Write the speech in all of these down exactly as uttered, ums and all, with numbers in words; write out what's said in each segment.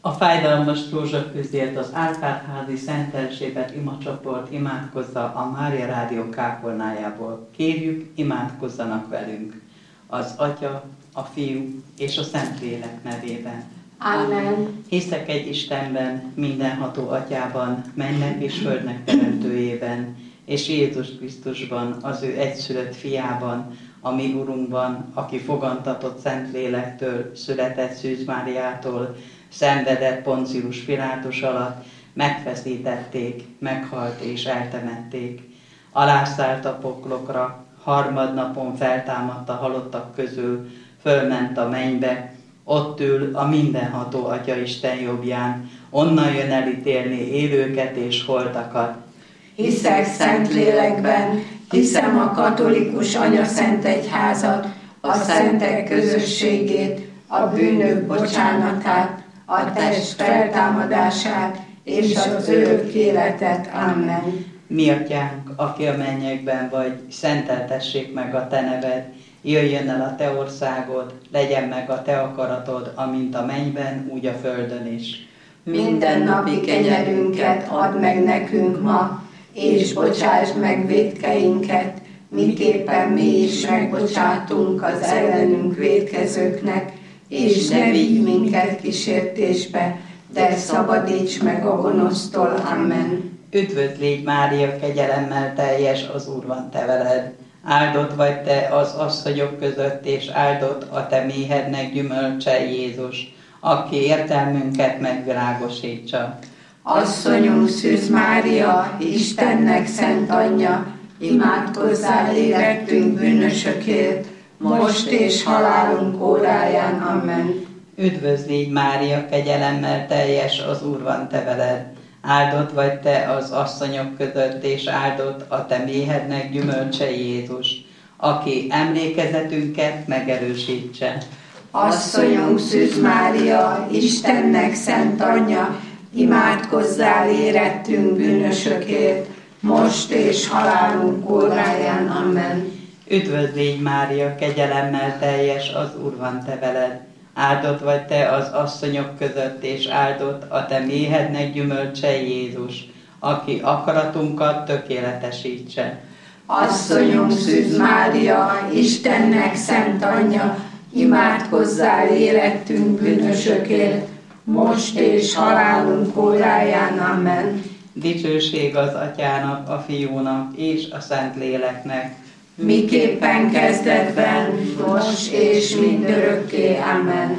A fájdalmas rózsafűzért az Árpád-házi Szent Erzsébet imacsoport imádkozza a Mária Rádió kápolnájából. Kérjük, imádkozzanak velünk az Atya, a Fiú és a Szentlélek nevében. Amen. Hiszek egy Istenben, mindenható Atyában, mennek és földnek teremtőjében, és Jézus Krisztusban, az ő egyszülött fiában, a mi Urunkban, aki fogantatott Szentlélektől, született Szűz Máriától, szenvedett Poncius Pilátus alatt, megfeszítették, meghalt és eltemették. Alászállt a poklokra, harmadnapon feltámadt a halottak közül, fölment a mennybe, ott ül a mindenható Atya Isten jobbján, onnan jön elítélni élőket és holtakat. Hiszek Szentlélekben, hiszem a katolikus anyaszentegyházat, a szentek közösségét, a bűnök bocsánatát, a test feltámadását és az örök életet. Amen. Mi Atyánk, aki a mennyekben vagy, szenteltessék meg a Te neved, jöjjön el a Te országod, legyen meg a Te akaratod, amint a mennyben, úgy a földön is. Minden napi kenyerünket add meg nekünk ma, és bocsásd meg vétkeinket, miképpen mi is megbocsátunk az ellenünk vétkezőknek, és ne vigy minket kísértésbe, de szabadíts meg a gonosztól. Amen. Üdvözl légy, Mária, kegyelemmel teljes, az Úr van te veled. Áldott vagy te az asszonyok között, és áldott a te méhednek gyümölcse, Jézus, aki értelmünket megvilágosítsa. Asszonyunk Szűz Mária, Istennek szent anyja, imádkozzál érettünk bűnösökért, most és halálunk óráján. Amen. Üdvözl légy, Mária, kegyelemmel teljes, az Úr van te veled. Áldott vagy te az asszonyok között, és áldott a te méhednek gyümölcse, Jézus, aki emlékezetünket megerősítse. Asszonyunk Szűz Mária, Istennek szent anyja, imádkozzál érettünk bűnösökért, most és halálunk óráján. Amen. Üdvözl légy, Mária, kegyelemmel teljes, az Úr van te veled. Áldott vagy te az asszonyok között, és áldott a te méhednek gyümölcse, Jézus, aki akaratunkat tökéletesítse. Asszonyunk Szűz Mária, Istennek szent anyja, imádkozzál érettünk bűnösökért, most és halálunk óráján. Amen. Dicsőség az Atyának, a Fiúnak és a Szentléleknek, miképpen kezdetben, most és mindörökké. Amen.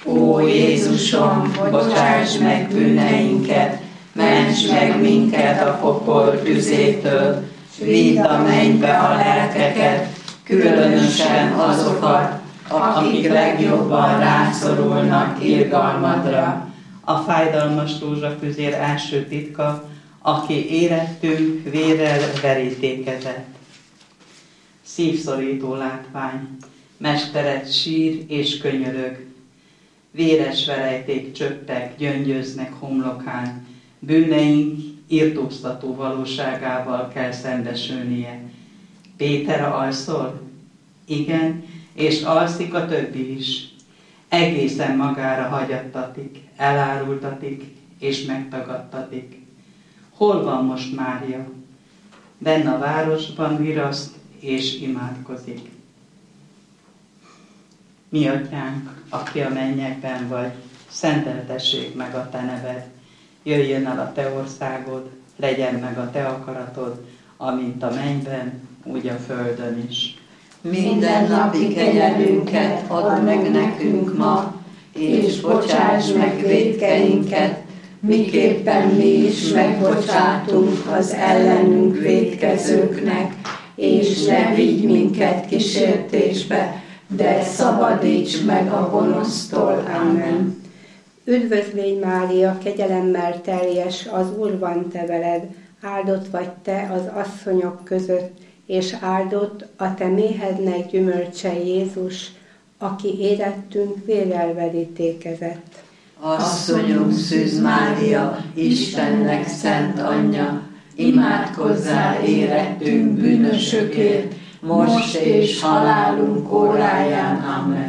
Ó Jézusom, bocsáss meg bűneinket, ments meg minket a pokol tüzétől, s vidd a mennybe a lelkeket, különösen azokat, akik legjobban rászorulnak irgalmadra. A fájdalmas rózsafüzér első titka, aki érettünk vérrel verítékezett. Szívszorító látvány, mestered sír és könyörög. Véres verejték csöppek, gyöngyöznek homlokán, bűneink irtóztató valóságával kell szembesülnie. Péter, alszol? Igen, és alszik a többi is. Egészen magára hagyattatik, elárultatik és megtagadtatik. Hol van most Mária? Benne a városban viraszt és imádkozik. Mi Atyánk, aki a mennyekben vagy, szenteltessék meg a te neved. Jöjjön el a te országod, legyen meg a te akaratod, amint a mennyben, úgy a földön is. Minden napi kenyerünket add meg nekünk ma, és bocsáss meg vétkeinket, miképpen mi is megbocsátunk az ellenünk vétkezőknek, és ne vigy minket kísértésbe, de szabadíts meg a gonosztól. Amen. Üdvözl légy, Mária, kegyelemmel teljes, az Úr van te veled, áldott vagy te az asszonyok között, és áldott a te méhednek gyümölcse, Jézus, aki érettünk vérrel verítékezett. Asszonyunk Szűz Mária, Istennek szent anyja, imádkozzál érettünk bűnösökért, most és halálunk óráján. Amen.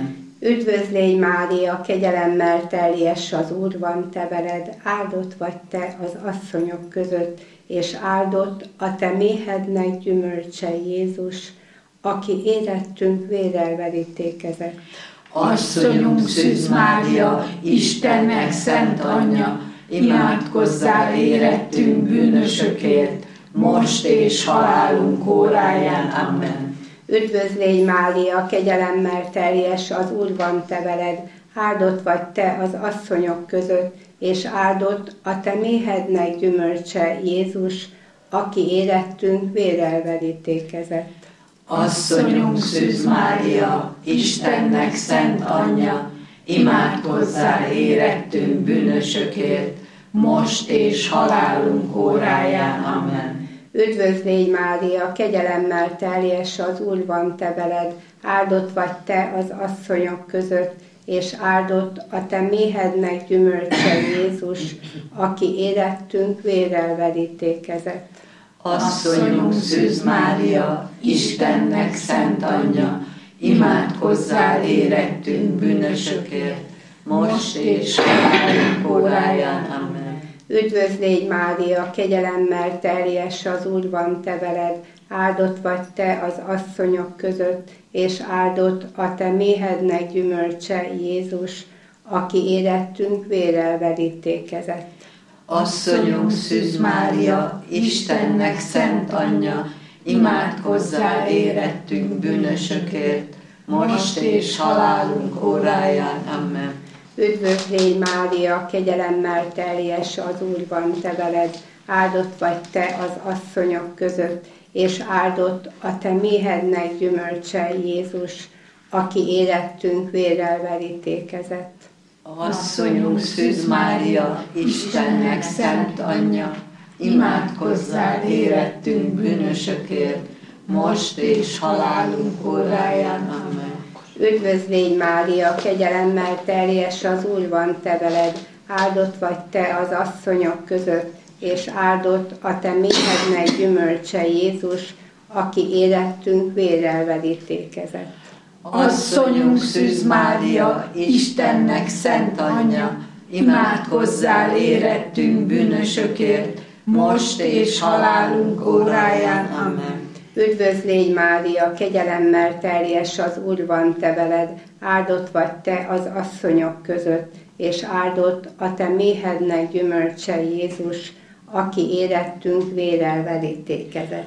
Üdvözlégy Mária, kegyelemmel teljes, az Úr van te veled, áldott vagy te az asszonyok között, és áldott a te méhednek gyümölcse Jézus, aki érettünk vérrel verítékezett. Asszonyunk Szűz Mária, Istennek szent anyja, imádkozzál érettünk bűnösökért, most és halálunk óráján. Amen. Üdvözlégy Mária, kegyelemmel teljes, az Úr van te veled, áldott vagy te az asszonyok között, és áldott a te méhednek gyümölcse Jézus, aki érettünk vérrel verítékezett. Asszonyunk Szűz Mária, Istennek szent anyja, imádkozzál érettünk bűnösökért, most és halálunk óráján. Amen. Üdvözlégy Mária, kegyelemmel teljes, az Úr van te veled, áldott vagy te az asszonyok között, és áldott a te méhednek gyümölcse Jézus, aki érettünk vérrel verítékezett. Asszonyunk Szűz Mária, Istennek szent anyja, imádkozzál érettünk bűnösökért, most és halálunk óráján. Amen. Üdvözlégy Mária, kegyelemmel teljes, az Úr van te veled, áldott vagy te az asszonyok között, és áldott a te méhednek gyümölcse Jézus, aki érettünk vérrel verítékezett. Asszonyunk Szűz Mária, Istennek szent anyja, imádkozzál érettünk bűnösökért, most és halálunk óráján. Amen. Üdvözlégy Mária, kegyelemmel teljes, az Úr van te veled, áldott vagy te az asszonyok között, és áldott a te méhednek gyümölcse Jézus, aki érettünk vérrel verítékezett. Asszonyunk Szűz Mária, Istennek szent anyja, imádkozzál érettünk bűnösökért, most és halálunk óráján. Amen. Üdvözlégy Mária, kegyelemmel teljes, az Úr van te veled, áldott vagy te az asszonyok között, és áldott a te méhednek gyümölcse Jézus, aki érettünk vérrel verítékezett. Asszonyunk Szűz Mária, Istennek szent anyja, imádkozzál érettünk bűnösökért, most és halálunk óráján. Amen. Üdvözlégy Mária, kegyelemmel teljes, az Úr van te veled, áldott vagy te az asszonyok között, és áldott a te méhednek gyümölcse Jézus, aki érettünk vérrel verítékezett.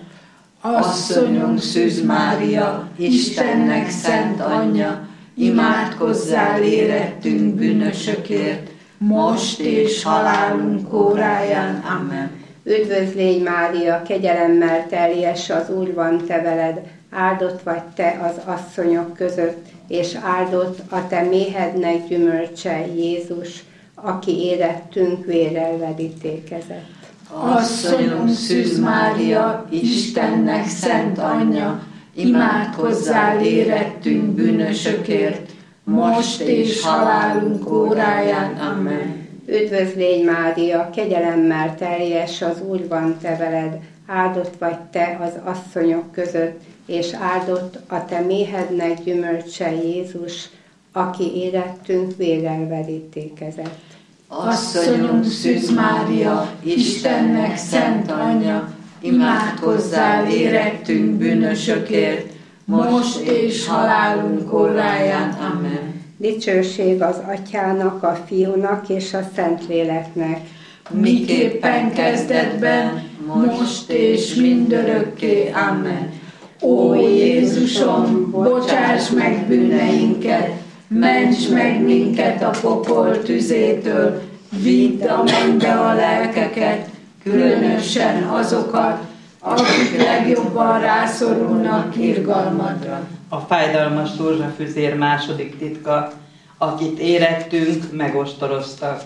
Asszonyunk Szűz Mária, Istennek szent anyja, imádkozzál érettünk bűnösökért, most és halálunk óráján. Amen. Üdvözlégy Mária, kegyelemmel teljes, az Úr van te veled, áldott vagy te az asszonyok között, és áldott a te méhednek gyümölcse Jézus, aki érettünk vérrel verítékezett. Asszonyunk Szűz Mária, Istennek szent anyja, imádkozzál érettünk bűnösökért, most és halálunk óráján. Amen. Üdvözlégy Mária, kegyelemmel teljes, az Úr van te veled, áldott vagy te az asszonyok között, és áldott a te méhednek gyümölcse Jézus, aki érettünk vérrel verítékezett. Asszonyunk Szűz Mária, Istennek szent anyja, imádkozzál érettünk bűnösökért, most és halálunk óráján. Amen. Dicsőség az Atyának, a Fiúnak és a Szentléleknek, miképpen kezdetben, most és mindörökké. Amen. Ó Jézusom, bocsáss meg bűneinket, ments meg minket a pokol tüzétől, vidd a mennybe a lelkeket, különösen azokat, akik legjobban rászorulnak irgalmadra. A fájdalmas rózsafüzér második titka, akit érettünk, megostoroztak.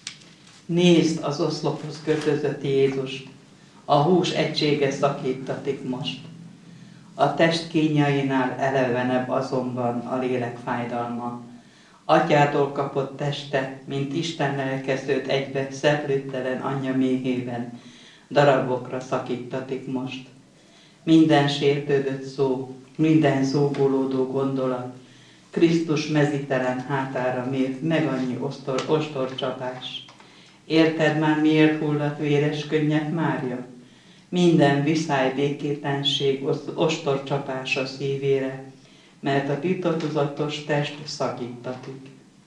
Nézd az oszlophoz kötözött Jézus, a hús egysége szakítatik most. A test kínjainál elevenebb azonban a lélek fájdalma. Atyától kapott teste, mint Isten lelkezőt egybe szeplőtelen anyja méhében, darabokra szakítatik most. Minden sértődött szó, minden zúgolódó gondolat, Krisztus mezitelen hátára mért meg annyi ostor, ostorcsapás. Érted már, miért hullott véres könnyek Mária? Minden viszály, békétlenség, ostorcsapás a szívére, mert a titokzatos test szakítatik.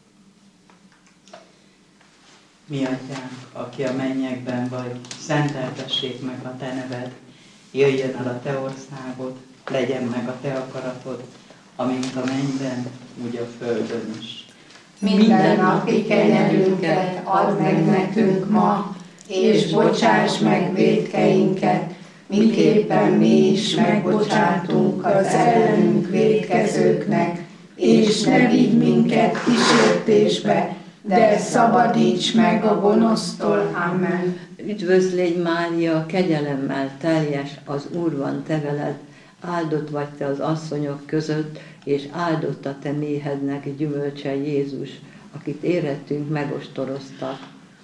Mi atyánk, aki a mennyekben vagy, szenteltessék meg a te neved, jöjjön el a te országod, legyen meg a te akaratod, amint a mennyben, úgy a földön is. Minden napi kenyerünket add meg nekünk ma, és bocsáss meg vétkeinket, miképpen mi is megbocsátunk az ellenünk vétkezőknek, és ne vigy minket kísértésbe, de szabadíts meg a gonosztól. Amen. Üdvözlégy Mária, kegyelemmel teljes, az Úr van te veled, áldott vagy te az asszonyok között, és áldott a te méhednek gyümölcse Jézus, akit érettünk megostoroztak.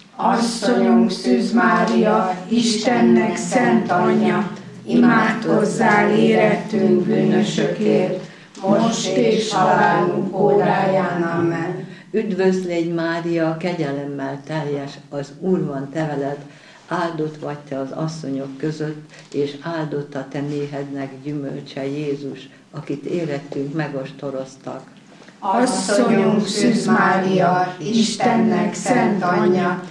Asszonyunk Szűz Mária, Istennek szent anyja, imádkozzál érettünk bűnösökért, most és halálunk óráján. Amen. Üdvözlégy Mária, kegyelemmel teljes, az Úr van te veled, áldott vagy te az asszonyok között, és áldott a te méhednek gyümölcse Jézus, akit érettünk megostoroztak. Asszonyunk Szűz Mária, Istennek szent anyja,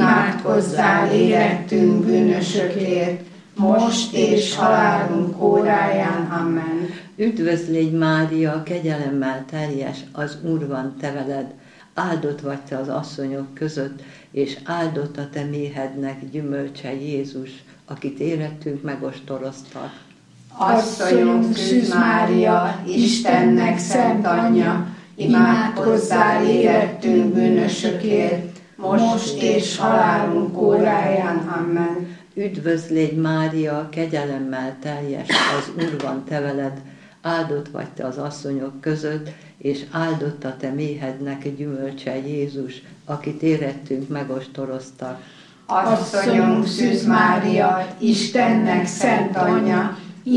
imádkozzál érettünk bűnösökért, most és halálunk óráján. Amen. Üdvözlégy Mária, kegyelemmel teljes, az Úr van te veled, áldott vagy te az asszonyok között, és áldott a te méhednek gyümölcse Jézus, akit érettünk megostoroztak. Asszonyunk Szűz Mária, Istennek szent anyja, imádkozzál érettünk bűnösökért, most és halálunk óráján. Amen. Üdvözlégy Mária, kegyelemmel teljes, az Úr van te veled, áldott vagy te az asszonyok között, és áldott a te méhednek gyümölcse Jézus, akit érettünk megostoroztak. Asszonyunk Szűz Mária, Istennek szent anyja,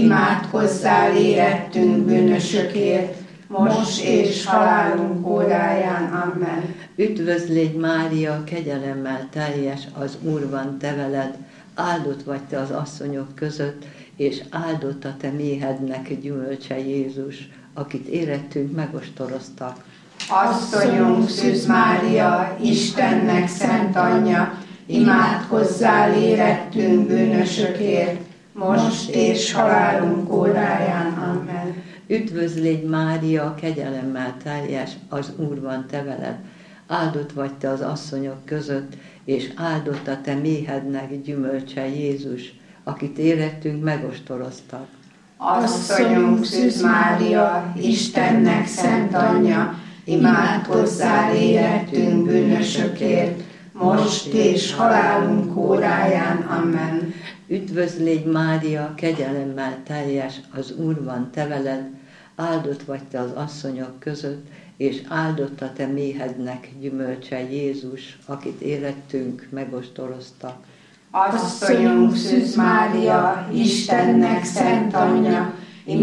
imádkozzál érettünk bűnösökért, most és halálunk óráján. Amen. Üdvözlégy Mária, kegyelemmel teljes, az Úr van te veled, áldott vagy te az asszonyok között, és áldott a te méhednek gyümölcse Jézus, akit érettünk megostoroztak. Asszonyunk Szűz Mária, Istennek szent anyja, imádkozzál érettünk bűnösökért, most és halálunk óráján. Amen. Üdvözlégy Mária, kegyelemmel teljes, az Úr van te veled, áldott vagy te az asszonyok között, és áldott a te méhednek gyümölcse Jézus, akit érettünk megostoroztak. Asszonyunk Szűz Mária, Istennek szent anyja, imádkozzál érettünk bűnösökért, most és halálunk óráján. Amen. Üdvözlégy Mária, kegyelemmel teljes, az Úr van te veled, áldott vagy te az asszonyok között, és áldott a te méhednek gyümölcse Jézus, akit érettünk megostoroztak. Asszonyunk Szűz Mária, Istennek szent anyja,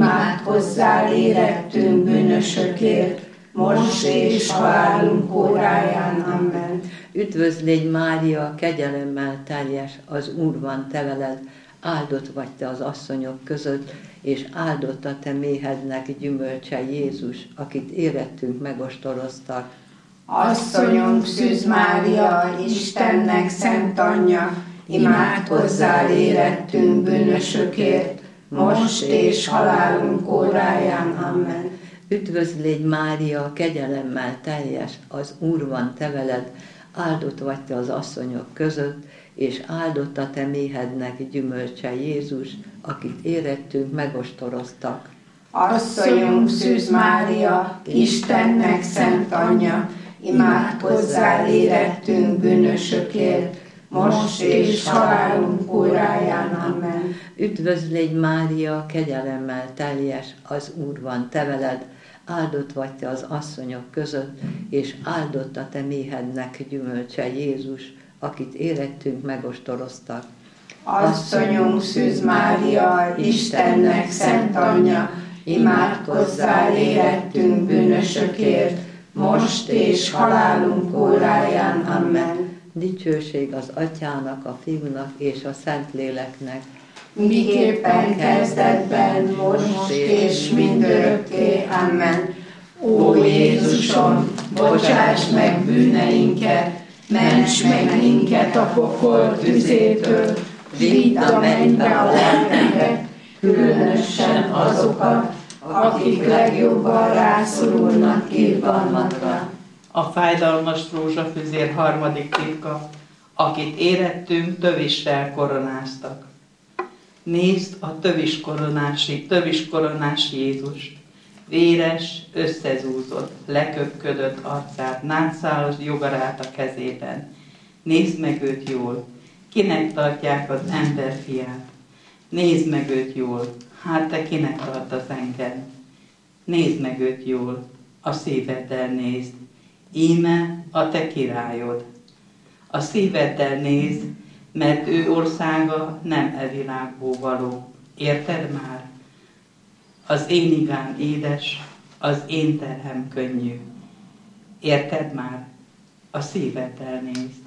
imádkozzál érettünk bűnösökért, most és halálunk óráján. Amen. Üdvözlégy Mária, kegyelemmel teljes, az Úr van te veled, áldott vagy te az asszonyok között, és áldott a te méhednek gyümölcse Jézus, akit érettünk megostoroztak. Asszonyunk Szűz Mária, Istennek szent anyja, imádkozzál érettünk bűnösökért, most és halálunk óráján. Amen. Üdvözlégy Mária, kegyelemmel teljes, az Úr van te veled, áldott vagy te az asszonyok között, és áldott a te méhednek gyümölcse Jézus, akit érettünk megostoroztak. Asszonyunk Szűz Mária, Istennek szent anyja, imádkozzál érettünk bűnösökért, most és halálunk óráján. Amen. Üdvözlégy Mária, kegyelemmel teljes, az Úr van te veled, áldott vagy te az asszonyok között, és áldott a te méhednek gyümölcse Jézus, akit érettünk megostoroztak. Asszonyunk Szűz Mária, Istennek szent anyja, imádkozzál érettünk bűnösökért, most és halálunk óráján. Amen. Dicsőség az Atyának, a Fiúnak és a Szentléleknek, miképpen kezdetben, most és mindörökké. Amen. Ó Jézusom, bocsáss meg bűneinket, ments meg minket a pokol tüzétől, vidd a mennybe a lelkeket, különösen azokat, akik legjobban rászorulnak irgalmadra. A fájdalmas rózsafüzér harmadik titka, akit érettünk, tövissel koronáztak. Nézd a tövis koronási, tövis koronás Jézust, véres, összezúzott, leköpködött arcát, nátszálos jogarát a kezében. Nézd meg őt jól, kinek tartják az emberfiát. Nézd meg őt jól, hát te kinek tartasz engem. Nézd meg őt jól, a szíveddel nézd, íme a te királyod. A szíveddel nézd, mert ő országa nem e világból való. Érted már? Az én igám édes, az én terhem könnyű. Érted már? A szíveddel nézd.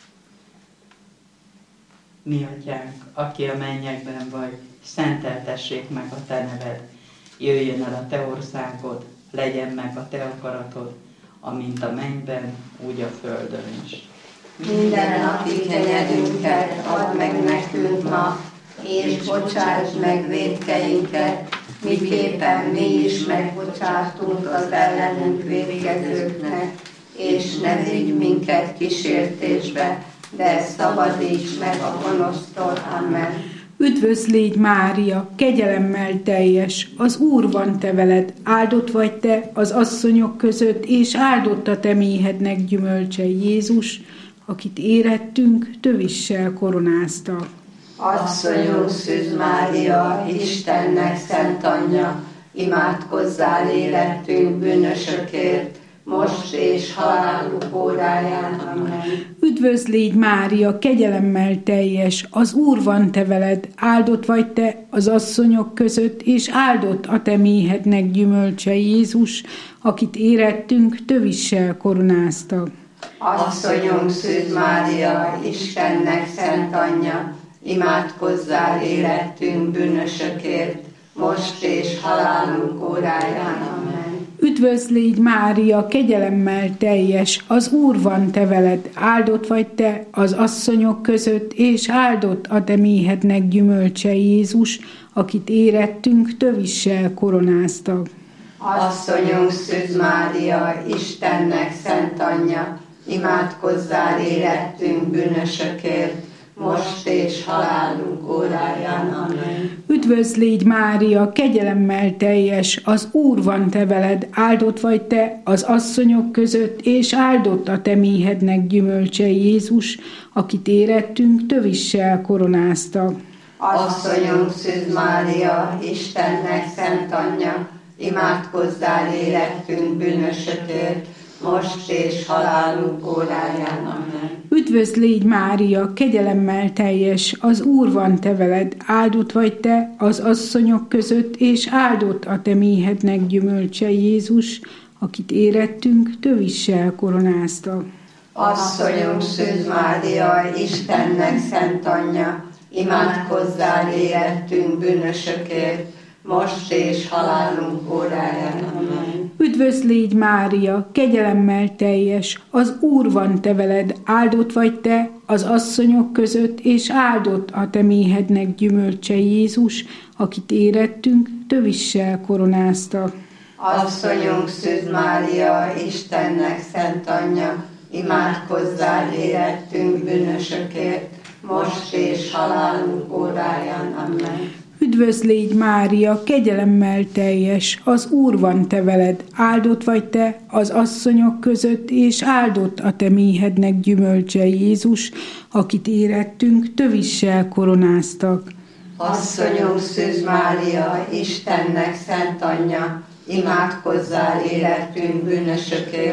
Mi Atyánk, aki a mennyekben vagy, szenteltessék meg a te neved. Jöjjön el a te országod, legyen meg a te akaratod, amint a mennyben, úgy a földön is. Minden napi kenyerünket add meg nekünk ma, és bocsáss meg vétkeinket, miképpen mi is megbocsátunk az ellenünk vétkezőknek, és ne vigy minket kísértésbe, de szabadíts meg a gonosztól. Amen. Üdvözl légy Mária, kegyelemmel teljes, az Úr van te veled, áldott vagy te az asszonyok között, és áldott a te méhednek gyümölcse Jézus, akit érettünk, tövissel koronáztak. Asszonyunk Szűz Mária, Istennek szent anyja, imádkozzál érettünk bűnösökért, most és halálunk óráján. Amen. Üdvözl légy Mária, kegyelemmel teljes, az Úr van te veled, áldott vagy te az asszonyok között, és áldott a te méhednek gyümölcse Jézus, akit érettünk, tövissel koronáztak. Asszonyunk Szűz Mária, Istennek szent anyja, imádkozzál érettünk bűnösökért, most és halálunk óráján. Amen. Üdvözl légy Mária, kegyelemmel teljes, az Úr van te veled, áldott vagy te az asszonyok között, és áldott a te méhednek gyümölcse Jézus, akit érettünk, tövissel koronáztak. Asszonyunk Szűz Mária, Istennek szent anyja, imádkozzál érettünk bűnösökért, most és halálunk óráján. Amen. Üdvözl légy Mária, kegyelemmel teljes, az Úr van te veled, áldott vagy te az asszonyok között, és áldott a te méhednek gyümölcse Jézus, akit érettünk, tövissel koronáztak. Asszonyunk Szűz Mária, Istennek szent anyja, imádkozzál érettünk bűnösökért, most és halálunk óráján. Amen. Üdvözl légy Mária, kegyelemmel teljes, az Úr van te veled, áldott vagy te az asszonyok között, és áldott a te méhednek gyümölcse Jézus, akit érettünk, tövissel koronáztak. Asszonyunk Szűz Mária, Istennek szent anyja, imádkozzál érettünk bűnösökért, most és halálunk óráján. Amen. Üdvözl légy Mária, kegyelemmel teljes, az Úr van te veled, áldott vagy te az asszonyok között, és áldott a te méhednek gyümölcse Jézus, akit érettünk, tövissel koronáztak. Asszonyunk Szűz Mária, Istennek szent anyja, imádkozzál érettünk bűnösökért, most és halálunk óráján. Amen. Üdvözl légy Mária, kegyelemmel teljes, az Úr van te veled, áldott vagy te az asszonyok között, és áldott a te méhednek gyümölcse Jézus, akit érettünk, tövissel koronáztak. Asszonyunk Szűz Mária, Istennek szent anyja, imádkozzál érettünk bűnösökért,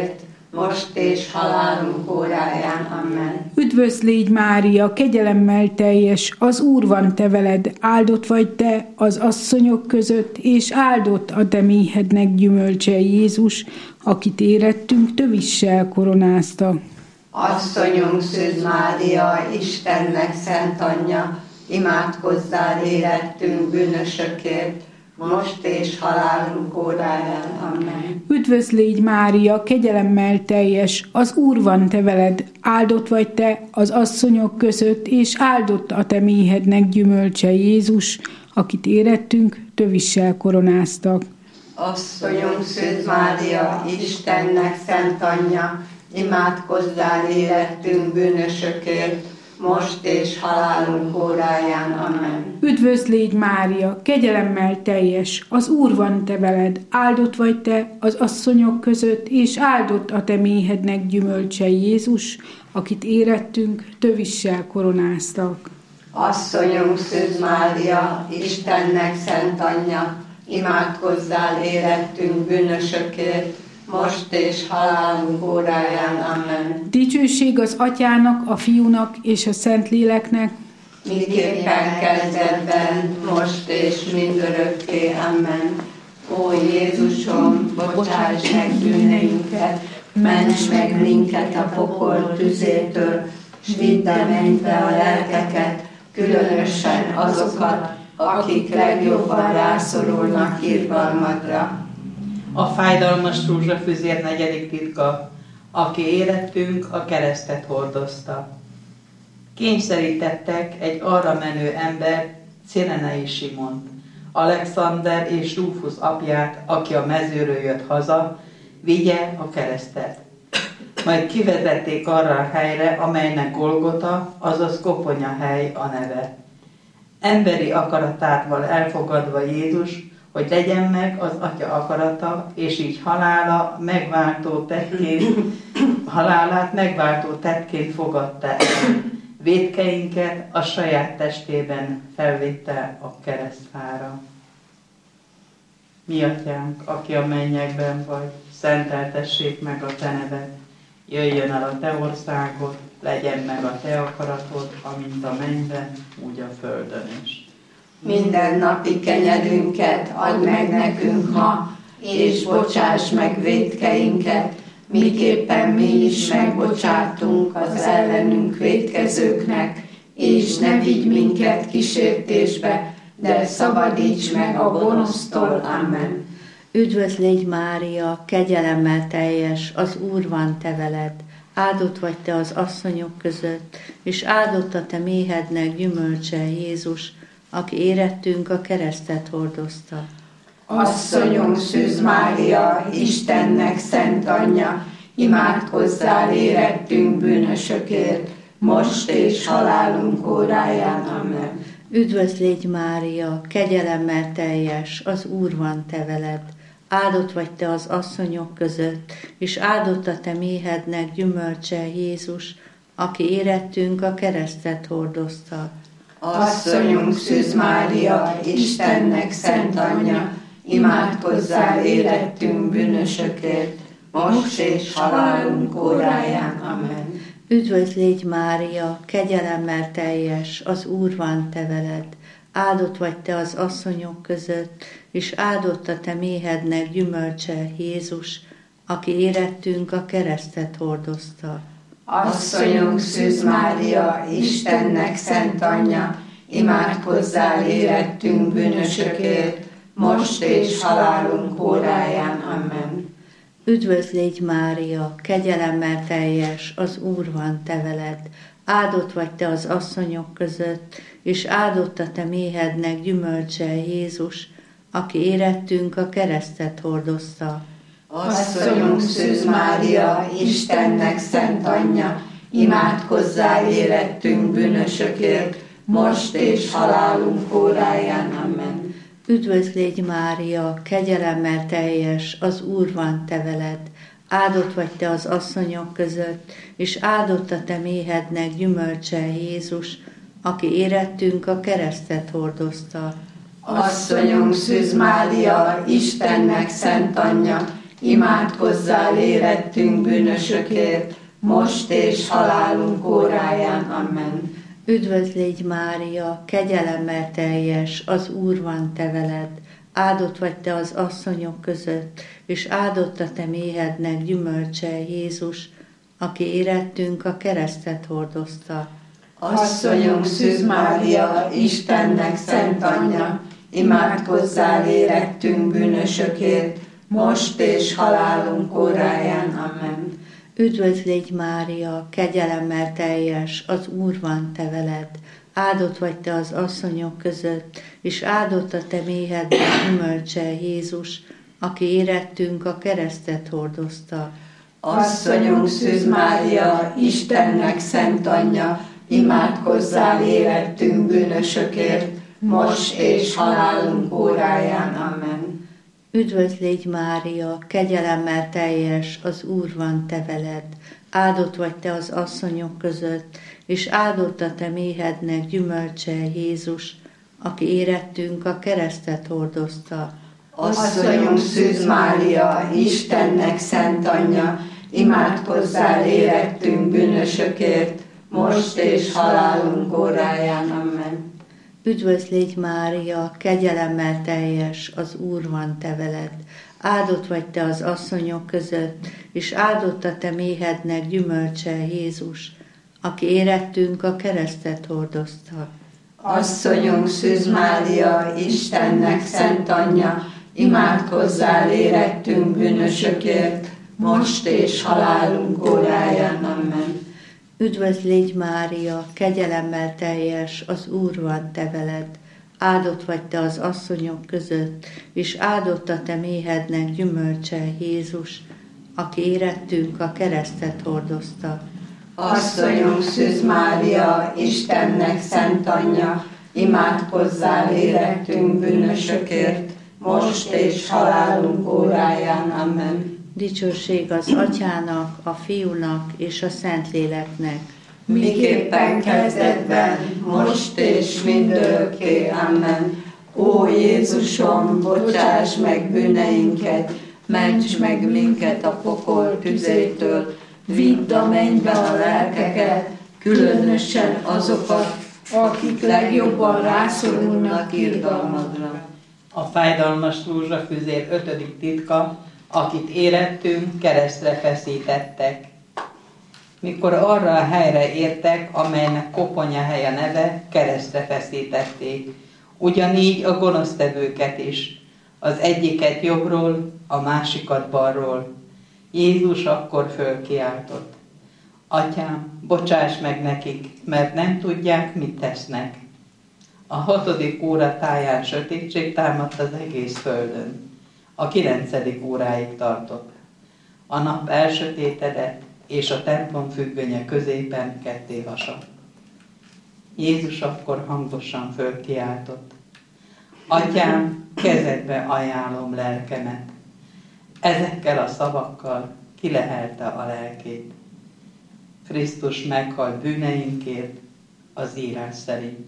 most és halálunk óráján. Amen. Üdvözl légy Mária, kegyelemmel teljes, az Úr van te veled, áldott vagy te az asszonyok között, és áldott a te méhednek gyümölcse Jézus, akit érettünk tövissel koronázta. Asszonyunk Szűz Mária, Istennek szent anyja, imádkozzál érettünk bűnösökért, most és halálunk óráján. Amen. Üdvözl légy Mária, kegyelemmel teljes, az Úr van te veled, áldott vagy te az asszonyok között, és áldott a te méhednek gyümölcse Jézus, akit érettünk tövissel koronáztak. Asszonyunk Szűz Mária, Istennek szent anyja, imádkozzál érettünk bűnösökért, most és halálunk óráján. Amen. Üdvözl légy Mária, kegyelemmel teljes, az Úr van te veled, áldott vagy te az asszonyok között, és áldott a te méhednek gyümölcse Jézus, akit érettünk tövissel koronáztak. Asszonyunk Szűz Mária, Istennek szent anyja, imádkozzál érettünk bűnösökért, most és halálunk óráján. Amen. Dicsőség az Atyának, a Fiúnak és a Szentléleknek, miképpen kezdetben, most és mindörökké. Amen. Ó Jézusom, bocsáss meg bűneinket, ments meg minket a pokol tüzétől, s vidd a mennybe a lelkeket, különösen azokat, akik legjobban rászorulnak irgalmadra. A fájdalmas rózsafüzér negyedik titka, aki érettünk, a keresztet hordozta. Kényszerítettek egy arra menő ember, Cirenei Simont, Alexander és Rúfusz apját, aki a mezőről jött haza, vigye a keresztet. Majd kivezették arra a helyre, amelynek Golgota, azaz koponyahely a neve. Emberi akaratával elfogadva Jézus, hogy legyen meg az Atya akarata, és így halála megváltó tettként, halálát megváltó tettként fogadta el. Vétkeinket a saját testében felvitte a keresztfára. Mi Atyánk, aki a mennyekben vagy, szenteltessék meg a te neved. Jöjjön el a te országod, legyen meg a te akaratod, amint a mennyben, úgy a földön is. Minden napi kenyerünket add meg nekünk ma, és bocsáss meg vétkeinket, miképpen mi is megbocsátunk az ellenünk vétkezőknek, és ne vigy minket kísértésbe, de szabadíts meg a gonosztól. Amen. Üdvözl légy Mária, kegyelemmel teljes, az Úr van te veled, áldott vagy te az asszonyok között, és áldott a te méhednek gyümölcse Jézus, aki érettünk a keresztet hordozta. Asszonyunk Szűz Mária, Istennek szent anyja, imádkozzál érettünk bűnösökért, most és halálunk óráján. Amen. Üdvözl légy Mária, kegyelemmel teljes, az Úr van te veled, áldott vagy te az asszonyok között, és áldott a te méhednek gyümölcse Jézus, aki érettünk a keresztet hordozta. Asszonyunk Szűz Mária, Istennek szent anyja, imádkozzál érettünk bűnösökért, most és halálunk óráján. Amen. Üdvözl légy Mária, kegyelemmel teljes, az Úr van te veled, áldott vagy te az asszonyok között, és áldott a te méhednek gyümölcse Jézus, aki érettünk a keresztet hordozta. Asszonyunk Szűz Mária, Istennek szent anyja, imádkozzál érettünk bűnösökért, most és halálunk óráján. Amen. Üdvözl légy Mária, kegyelemmel teljes, az Úr van te veled, áldott vagy te az asszonyok között, és áldott a te méhednek gyümölcse Jézus, aki érettünk a keresztet hordozta. Asszonyunk Szűz Mária, Istennek szent anyja, imádkozzál érettünk bűnösökért, most és halálunk óráján. Amen. Üdvözl légy Mária, kegyelemmel teljes, az Úr van te veled, áldott vagy te az asszonyok között, és áldott a te méhednek gyümölcse Jézus, aki érettünk a keresztet hordozta. Asszonyunk Szűz Mária, Istennek szent anyja, imádkozzál érettünk bűnösökért, most és halálunk óráján. Amen. Üdvözl légy Mária, kegyelemmel teljes, az Úr van te veled, áldott vagy te az asszonyok között, és áldott a te méhednek gyümölcse Jézus, aki érettünk a keresztet hordozta. Asszonyunk Szűz Mária, Istennek szent anyja, imádkozzál érettünk bűnösökért, most és halálunk óráján. Amen. Üdvözl légy Mária, kegyelemmel teljes, az Úr van te veled, áldott vagy te az asszonyok között, és áldott a te méhednek gyümölcse Jézus, aki érettünk a keresztet hordozta. Asszonyunk Szűz Mária, Istennek szent anyja, imádkozzál érettünk bűnösökért, most és halálunk óráján. Amen. Üdvözl légy Mária, kegyelemmel teljes, az Úr van te veled, áldott vagy te az asszonyok között, és áldott a te méhednek gyümölcse Jézus, aki érettünk a keresztet hordozta. Asszonyunk Szűz Mária, Istennek szent anyja, imádkozzál érettünk bűnösökért, most és halálunk óráján. Amen. Üdvözl légy Mária, kegyelemmel teljes, az Úr van te veled, áldott vagy te az asszonyok között, és áldott a te méhednek gyümölcse Jézus, aki érettünk a keresztet hordozta. Asszonyunk Szűz Mária, Istennek szent anyja, imádkozzál érettünk bűnösökért, most és halálunk óráján. Amen. Üdvözl légy Mária, kegyelemmel teljes, az Úr van te veled, áldott vagy te az asszonyok között, és áldott a te méhednek gyümölcse Jézus, aki érettünk a keresztet hordozta. Asszonyunk Szűz Mária, Istennek szent anyja, imádkozzál érettünk bűnösökért, most és halálunk óráján. Amen. Dicsőség az Atyának, a Fiúnak és a Szentléleknek, miképpen kezdetben, most és mindörökké. Amen. Ó Jézusom, bocsáss meg bűneinket, ments meg minket a pokol tüzétől, vidd a mennybe a lelkeket, különösen azokat, akik legjobban rászorulnak irgalmadra. A fájdalmas rózsafüzér ötödik titka, akit érettünk, keresztre feszítettek. Mikor arra a helyre értek, amelynek koponyahely a neve, keresztre feszítették. Ugyanígy a gonosztevőket is, az egyiket jobbról, a másikat balról. Jézus akkor fölkiáltott: Atyám, bocsáss meg nekik, mert nem tudják, mit tesznek. A hatodik óra táján sötétség támadt az egész földön. A kilencedik óráig tartott. A nap elsötétedett, és a templom függönye középen ketté hasadt. Jézus akkor hangosan fölkiáltott: Atyám, kezedbe ajánlom lelkemet. Ezekkel a szavakkal kilehelte a lelkét. Krisztus meghalt bűneinkért az írás szerint.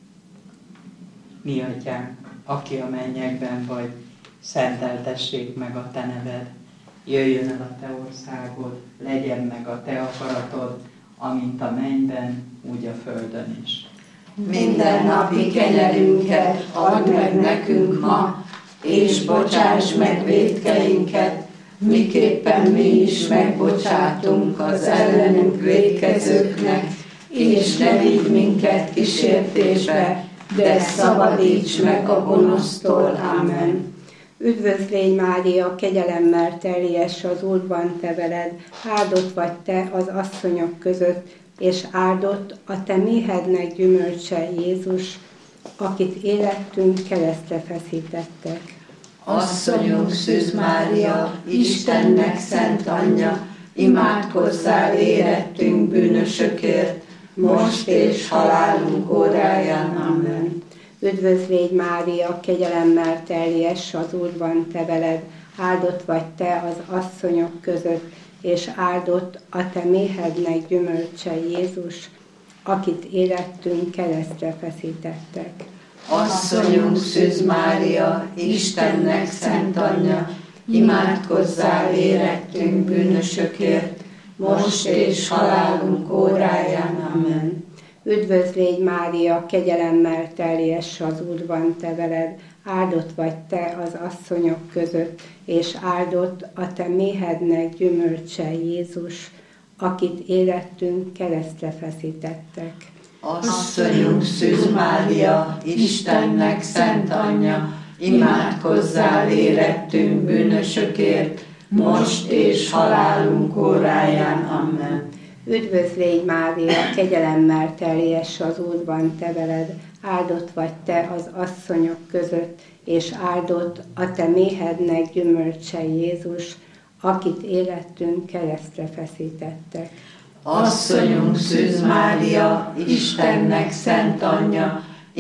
Mi Atyánk, aki a mennyekben vagy, szenteltessék meg a te neved, jöjjön el a te országod, legyen meg a te akaratod, amint a mennyben, úgy a földön is. Minden napi kenyerünket add meg nekünk ma, és bocsáss meg vétkeinket, miképpen mi is megbocsátunk az ellenünk vétkezőknek, és ne vigy minket kísértésbe, de szabadíts meg a gonosztól. Amen. Üdvözl légy Mária, kegyelemmel teljes, az Úr van te veled, áldott vagy te az asszonyok között, és áldott a te méhednek gyümölcse Jézus, akit érettünk keresztre feszítettek. Asszonyunk Szűz Mária, Istennek szent anyja, imádkozzál érettünk bűnösökért, most és halálunk óráján. Amen. Üdvözl légy Mária, kegyelemmel teljes, az Úr van te veled, áldott vagy te az asszonyok között, és áldott a te méhednek gyümölcse Jézus, akit érettünk keresztre feszítettek. Asszonyunk Szűz Mária, Istennek szent anyja, imádkozzál érettünk bűnösökért, most és halálunk óráján. Amen. Üdvözl légy, Mária, kegyelemmel teljes, az Úr van te veled, áldott vagy te az asszonyok között, és áldott a te méhednek gyümölcse Jézus, akit életünk keresztre feszítettek. Asszonyunk Szűz Mária, Istennek szent anyja, imádkozzál érettünk bűnösökért, most és halálunk óráján. Amen. Üdvözl légy, Mária, kegyelemmel teljes, az Úr van te veled, áldott vagy te az asszonyok között, és áldott a te méhednek gyümölcse Jézus, akit életünk keresztre feszítettek. Asszonyunk Szűz Mária, Istennek szent anyja,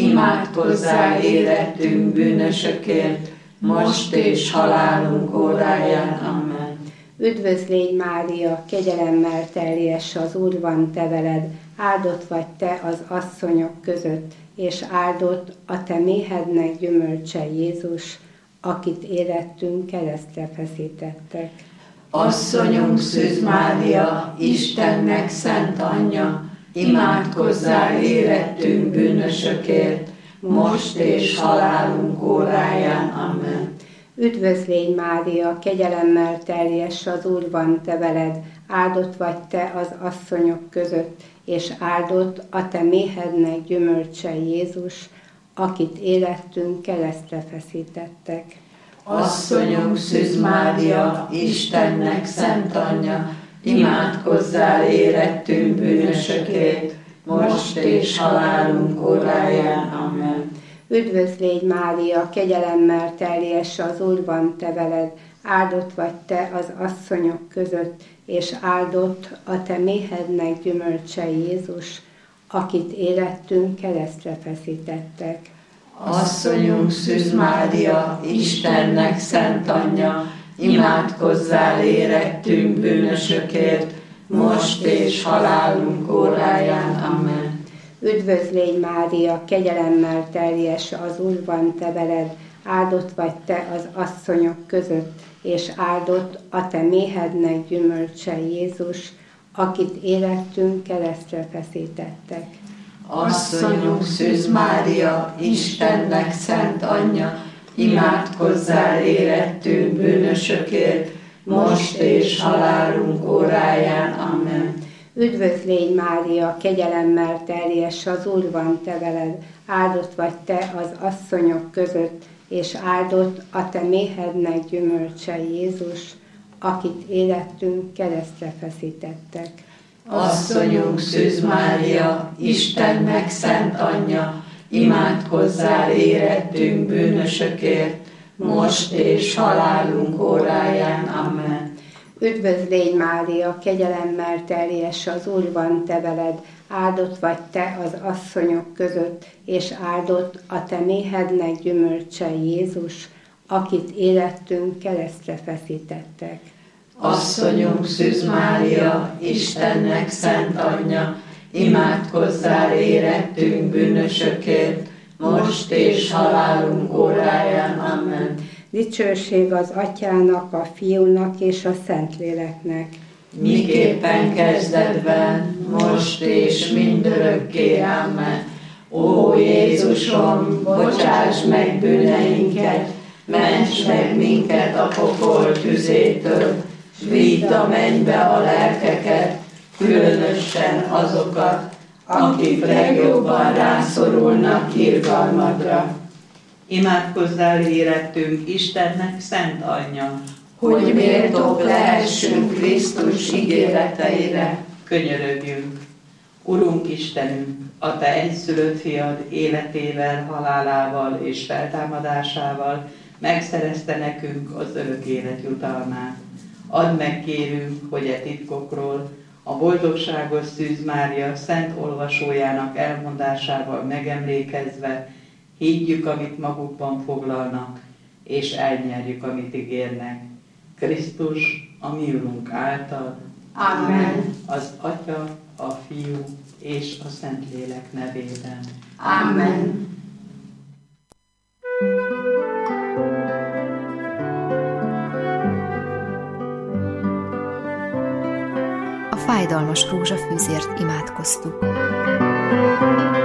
imádkozzál érettünk bűnösökért, most és halálunk óráján. Amen. Üdvözl légy, Mária, kegyelemmel teljes, az Úr van te veled, áldott vagy te az asszonyok között, és áldott a te méhednek gyümölcse Jézus, akit életünk keresztre feszítettek. Asszonyunk Szűz Mária, Istennek szent anyja, imádkozzál érettünk bűnösökért, most és halálunk óráján. Amen. Üdvözl légy, Mária, kegyelemmel teljes, az Úr van te veled, áldott vagy te az asszonyok között, és áldott a te méhednek gyümölcse Jézus, akit életünk keresztre feszítettek. Asszonyunk Szűz Mária, Istennek szent anyja, imádkozzál érettünk bűnösökért, most és halálunk óráján. Amen. Üdvözl légy, Mária, kegyelemmel teljes, az Úr van te veled, áldott vagy te az asszonyok között, és áldott a te méhednek gyümölcse Jézus, akit életünk keresztre feszítettek. Asszonyunk Szűz Mária, Istennek szent anyja, imádkozzál érettünk bűnösökért, most és halálunk óráján. Amen. Üdvözl légy, Mária, kegyelemmel teljes, az Úr van te veled, áldott vagy te az asszonyok között, és áldott a te méhednek gyümölcse Jézus, akit életünk keresztre feszítettek. Asszonyunk Szűz Mária, Istennek szent anyja, imádkozzál érettünk bűnösökért, most és halálunk óráján. Amen. Üdvözl légy, Mária, kegyelemmel teljes, az Úr van te veled, áldott vagy te az asszonyok között, és áldott a te méhednek gyümölcse Jézus, akit életünk keresztre feszítettek. Asszonyunk Szűz Mária, Istennek szent anyja, imádkozzál érettünk bűnösökért, most és halálunk óráján. Amen. Üdvözl légy, Mária, kegyelemmel teljes, az Úr van te veled, áldott vagy te az asszonyok között, és áldott a te méhednek gyümölcse Jézus, akit életünk keresztre feszítettek. Asszonyunk Szűz Mária, Istennek szent anyja, imádkozzál érettünk bűnösökért, most és halálunk óráján. Amen. Dicsőség az Atyának, a Fiúnak és a Szentléleknek. Miképpen kezdetben, most és mindörökké. Amen. Ó Jézusom, bocsáss meg bűneinket, ments meg minket a pokol tüzétől, s vidd a mennybe a lelkeket, különösen azokat, akik legjobban rászorulnak irgalmadra. Imádkozzál érettünk Istennek szent anyja, hogy méltók lehessünk Krisztus ígéreteire. Könyörögjünk. Urunk Istenünk, a te egyszülött fiad életével, halálával és feltámadásával megszerezte nekünk az örök élet jutalmát. Add meg, kérünk, hogy e titkokról a boldogságos Szűz Mária szent olvasójának elmondásával megemlékezve higgyük, amit magukban foglalnak, és elnyerjük, amit ígérnek. Krisztus, a mi Urunk által. Amen. Az Atya, a Fiú és a Szentlélek nevében. Amen. a fájdalmas rózsafűzért imádkoztuk.